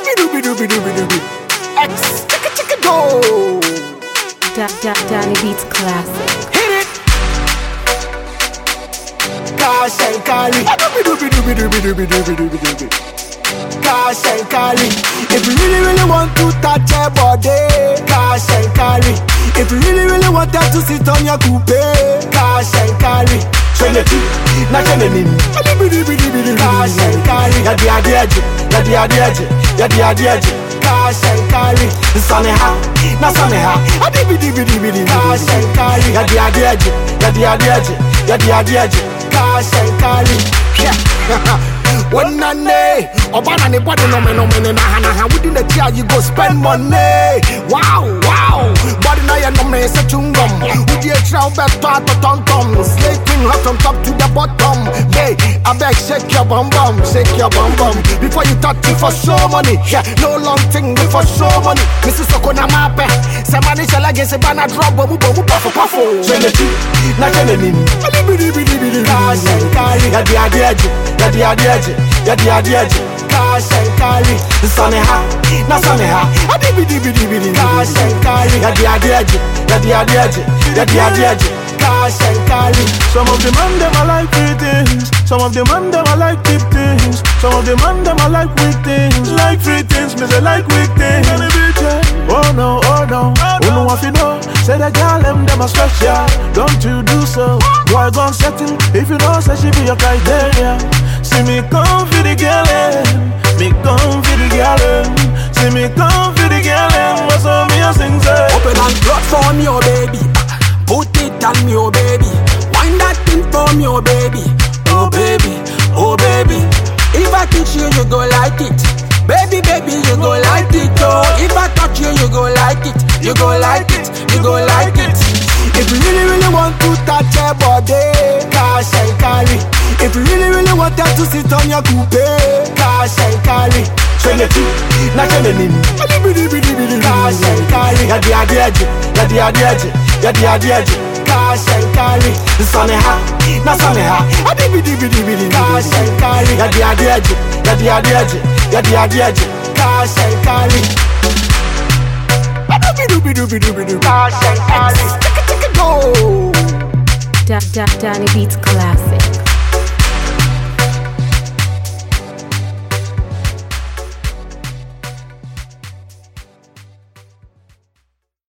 X, chicka go. Danny Beats classic. Hit it. Cash and Cali. Cash and Cali. If you really want to touch your body, Cash and Cali. If you really want them to sit on your coupe, Cash and Cali. Trinity, not Trinity. Cash and Cali. Yadi. Cash and Cali. Sunny ha, na sunny ha. Cash and Cali. Yadi. Cash and Cali. One day, Obana ne body no me na hana. Within the year you go spend money. Wow. Body na ya no me se chungom. Would you try better to tom. Slating hot from top to the bottom. Hey, I beg shake your bum. Before you touch it for show money. Yeah, no long thing for show money. Mrs. Okona mape. Somebody shall I get a banana drop. Bomu puffo. Trinity, na Trinity. Cash and Cali. Yadi. Cash and Cali. Sunny ha, na sunny ha. Cash and Cali. Yadi. Cash and Cali. Some of the man them I like free things. Some of the man them I like cheap things. Some of the man them I like weak things. Like free things, me say like weak things. Oh no. Who know if you know? Say the girl them a special. Don't you do so? Boy gon' settle. If you know, say she be your criteria. See me come for the girl, me come for the girl. See me come for the girl, what's on me a sing say? Open and plot for me, oh baby. Put it on me, oh baby. Wind that thing for me, oh baby. Oh baby. If I teach you, you go like it. Baby, you go like it. Oh, if I touch you, you go like it. You go like it. If you really want to touch your body, Cash and Cali. If you really want them to sit on your coupe, Cash and Cali. Trinity, not Trinity. Cash and Cali. Yadi. Cash and Cali. Sunny ha, na sunny ha. Cash and Cali. Yadi. Cash and Cali. Cash and Cali. Go. Danny Beats classic.